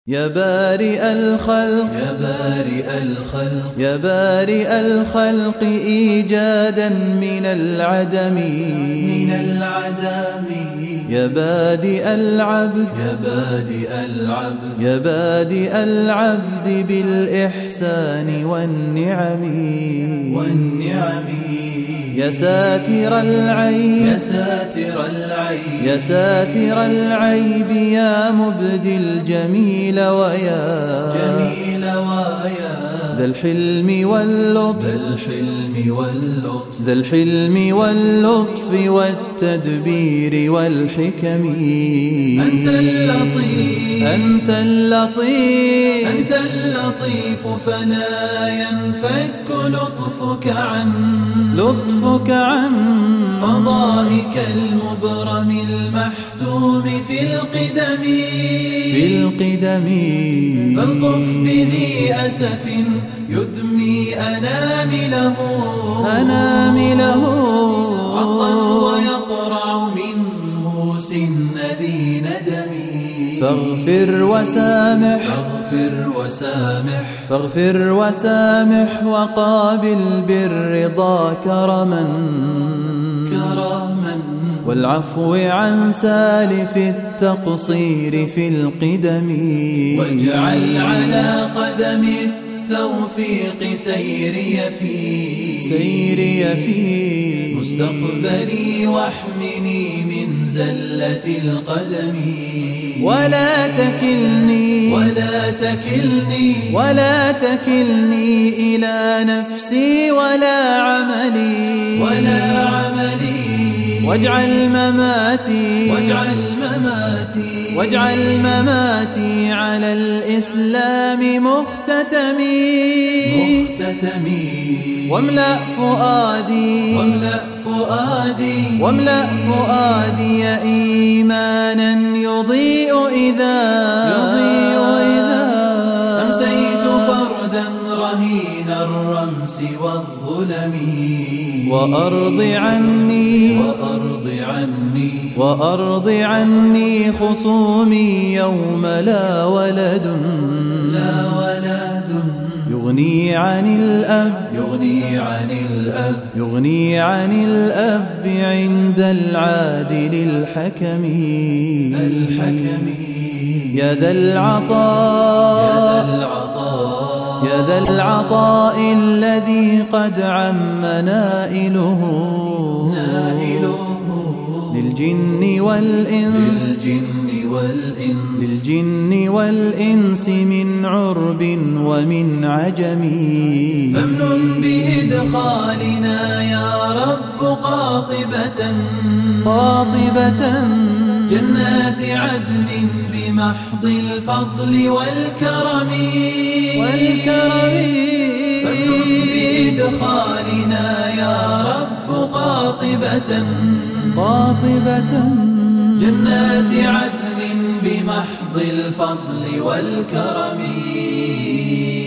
يا بارئ الخلق يا بارئ الخلق يا بارئ الخلق إيجادا من العدم يا بادئ العبد يا بادئ العبد يا بادئ العبد بالإحسان والنعم يا ساتر العيب يا ساتر العيب يا ساتر العيب يا مبدي الجميل ويا ذا الحلم واللطف ذا الحلم واللطف والتدبير والحكم أنت اللطيف أنت اللطيف أنت اللطيف فلا ينفك لطفك عن قضائك المبرم المحتوم في القدم فالطف بذي أسف يدمي أنامله عطا ويقرع منه سن ذي ندم فاغفر وسامح وقابل بالرضا كرما والعفو عن سالف التقصير في القدم واجعل على قدم التوفيق سيري في مستقبلي واحمني من زلة القدم ولا تكلني إلى نفسي ولا عملي واجعل مماتي على الإسلام مختتمي واملأ فؤادي إيمانا يضيء إذا أمسيت فردا رهين الرمس والظلم وأرض عني خصومي يوم لا ولد يغني عن الأب عند العادل الحكم يا ذا العطاء الذي قد عم نائله للجن والإنس من عرب ومن عجم فامنن بإدخالنا يا رب قاطبة جنات عدن بمحض الفضل والكرم فامنن بإدخالنا يا رب قاطبة جنات عدن بمحض الفضل والكرم